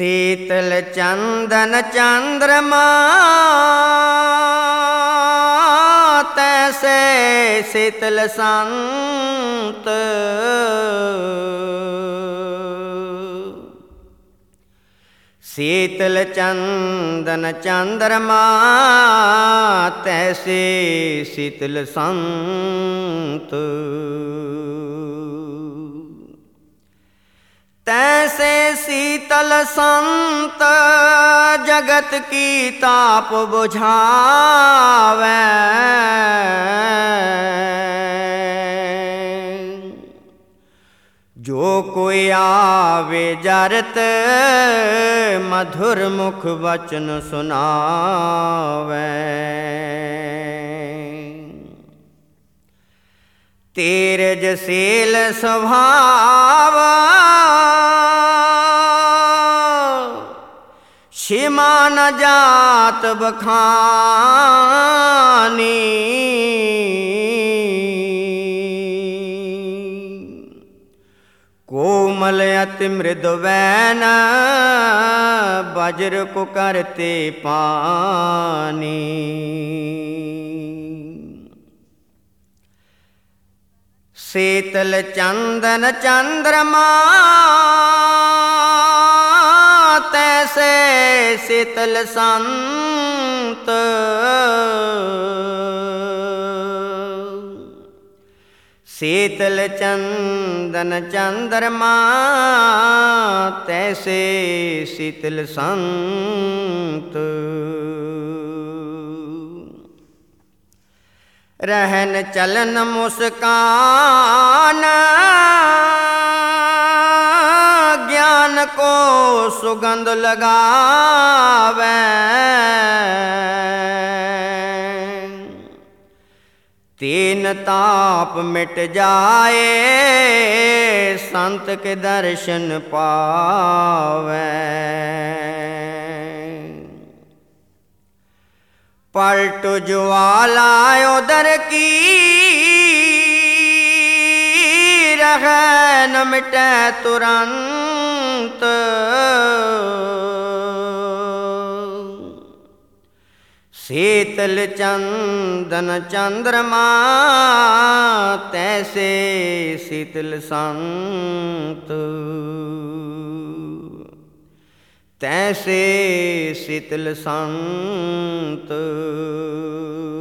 शीतल चंदन चंद्रमा तैसे शीतल संत। शीतल चंदन चंद्रमा तैसे शीतल संत। तैसे शीतल संत जगत की ताप बुझावे। जो कोई आवे जरत मधुर मुख वचन सुनावे। तेजशील स्वभाव सीमा न जात बखानी। कोमल अति मृदु वैन वज्र को करते पानी। शीतल चंदन चंद्रमा तैसे शीतल संत। शीतल चंदन चंद्रमा तैसे शीतल संत। रहन चलन मुस्कान ज्ञान को सुगंध लगावे। तीन ताप मिट जाए संत के दर्शन पावे। पलट ज्वाला उदर की रह न मिटे तुरंत। शीतल चंदन चंद्रमा तैसे शीतल संत। तैसे शीतल संत।